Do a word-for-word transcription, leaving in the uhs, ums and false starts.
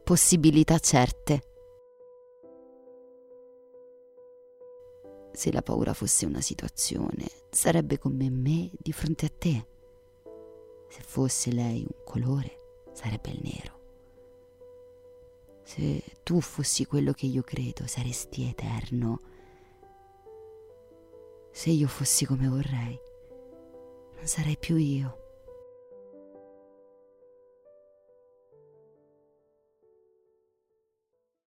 possibilità certe. Se la paura fosse una situazione, sarebbe come me di fronte a te. Se fosse lei un colore, sarebbe il nero. Se tu fossi quello che io credo, saresti eterno. Se io fossi come vorrei, non sarei più io.